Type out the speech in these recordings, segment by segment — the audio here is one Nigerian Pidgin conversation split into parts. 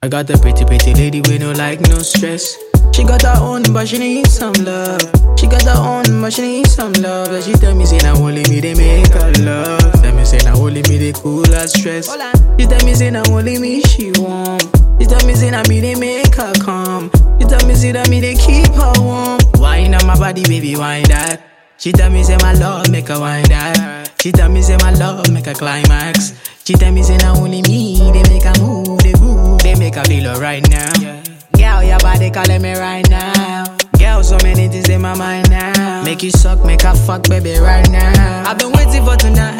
I got the pretty lady with no like, no stress. She got her own, but she need some love. She got her own, but she need some love. And she tell me, say, now only me, they make her love. Tell me, say, now only me, they cool her stress. She tell me, say, now only me, she warm. She tell me, say, now me, they make her calm. She tell me, say, that me, they keep her warm. Wine on my body, baby, wine that. She tell me, say, my love, make her wine that. She tell me, say, my love, make her climax. She tell me, say, now only me, they make her move, they groove, they make her feel alright now. Girl, your body calling me right now. Girl, so many things in my mind now. Make you suck, make her fuck, baby, right now. I've been waiting for tonight,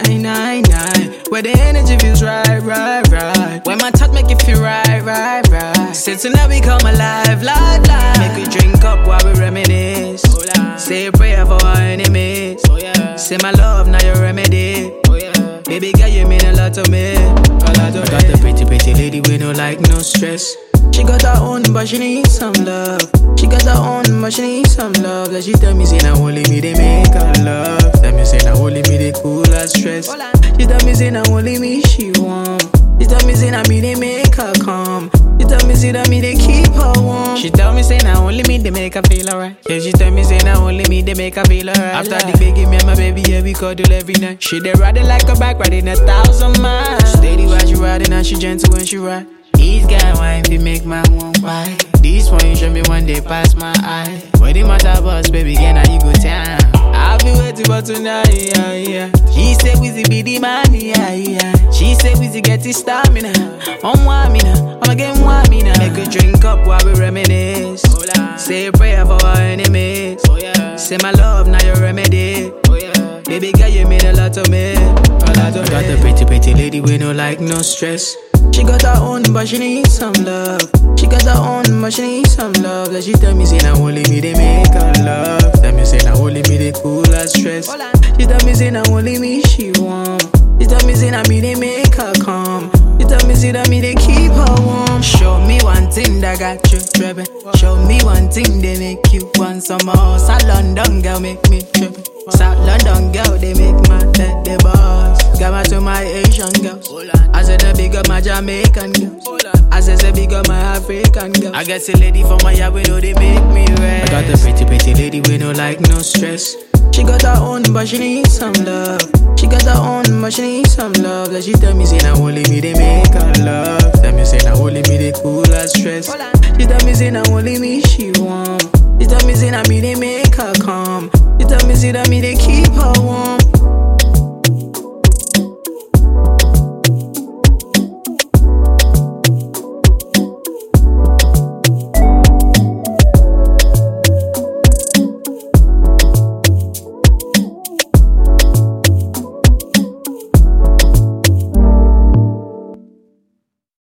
where the energy feels right. When my touch make you feel right. Say tonight we come alive. Make we drink up while we reminisce. Say a prayer for our enemies. Say my love, now your remedy. Baby girl, you mean a lot to me. I got the pretty lady with no like, no stress. She got her own, but she need some love. She got her own, but she need some love. That she tell me, say, now only me, they make her love. Tell me, say, now only me, they cool her stress. She tell me, say, now only me, she warm. She tell me, say, now me, they make her calm. She tell me, say, that me, they keep her warm. She tell me, say, now only me, they make her feel alright. Yeah, she tell me, say, now only me, they make her feel alright. After the baby, me and my baby, yeah, we cuddle every night. She they riding like a bike, riding 1,000 miles. Steady while she riding, and she gentle when she ride. These guy wine fi make my one why. This one you show me one day pass my eye. When the matter bus, baby, again now you go down. I'll be waiting for tonight, yeah. She say Wizzy be the man, yeah. She say Wizzy get his stamina. Want me now, I'ma get want me now. Make we drink up while we reminisce. Say a prayer for our enemies. Say my love, now your remedy. Baby girl, you mean a lot to me. I got the pretty lady with no like, no stress. She got her own, but she need some love. She got her own, but she need some love. That she tell me, say, now only me, they make her love. Tell me, say, now only me, they cool her stress. She tell me, say, now only me, she warm. She tell me, say, now me, they make her calm. She tell me, say, that me, they keep her warm. Show me one thing that got you tripping. Show me one thing they make you want some more. South London girl make me tripping. South London girl, they make my head the boss. Got my to my Asian girls. I said the big up my Jamaican girls. I said the big up my African girls. I guess a lady from my yard, we know they make me red. I got the pretty lady with no like, no stress. She got her own, but she need some love. She got her own, but she need some love. That she tell me, say, now only me, they make her love. Tell me, say, now only me, they cool her stress. She tell me, say, now only me, she warm. She tell me, say, now me, they make her calm. She tell me, say, that me, they keep her warm.